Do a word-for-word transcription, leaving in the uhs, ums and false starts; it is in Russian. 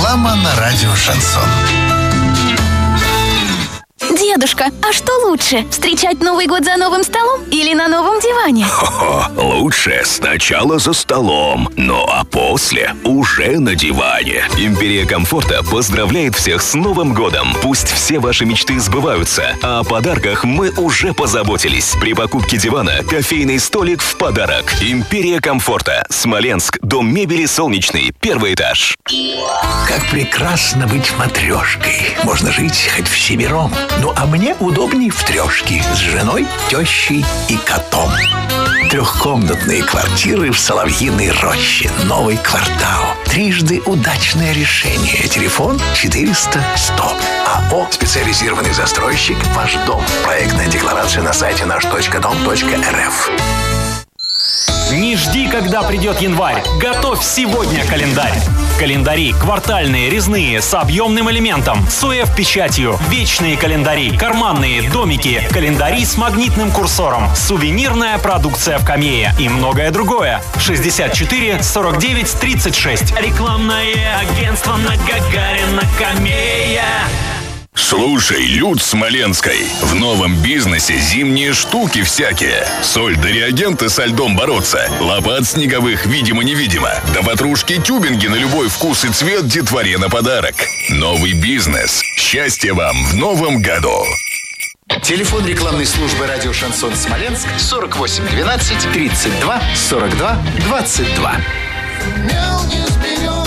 Реклама на радио «Шансон». Дедушка, а что лучше? Встречать Новый год за новым столом или на новом диване? Хо-хо, лучше сначала за столом, ну а после уже на диване. Империя комфорта поздравляет всех с Новым годом. Пусть все ваши мечты сбываются, а о подарках мы уже позаботились. При покупке дивана кофейный столик в подарок. Империя комфорта. Смоленск. Дом мебели «Солнечный». Первый этаж. Как прекрасно быть матрешкой. Можно жить хоть всемиром. Ну, а мне удобней в трешке. С женой, тещей и котом. Трехкомнатные квартиры в Соловьиной роще. Новый квартал. Трижды удачное решение. Телефон четыреста сто. АО «Специализированный застройщик. Ваш дом». Проектная декларация на сайте наш точка дом точка эр эф. Не жди, когда придет январь. Готовь сегодня календарь. Календари квартальные, резные, с объемным элементом, с о эф-печатью, вечные календари, карманные, домики, календари с магнитным курсором, сувенирная продукция в камее и многое другое. шестьдесят четыре сорок девять тридцать шесть. Рекламное агентство на Гагарина Камея. Слушай, люд Смоленской, в новом бизнесе зимние штуки всякие. Соль да реагенты со льдом бороться. Лопат снеговых видимо-невидимо. Да ватрушки тюбинги на любой вкус и цвет детворе на подарок. Новый бизнес. Счастья вам в новом году. Телефон рекламной службы радио «Шансон Смоленск» сорок восемь двенадцать тридцать два сорок два двадцать два.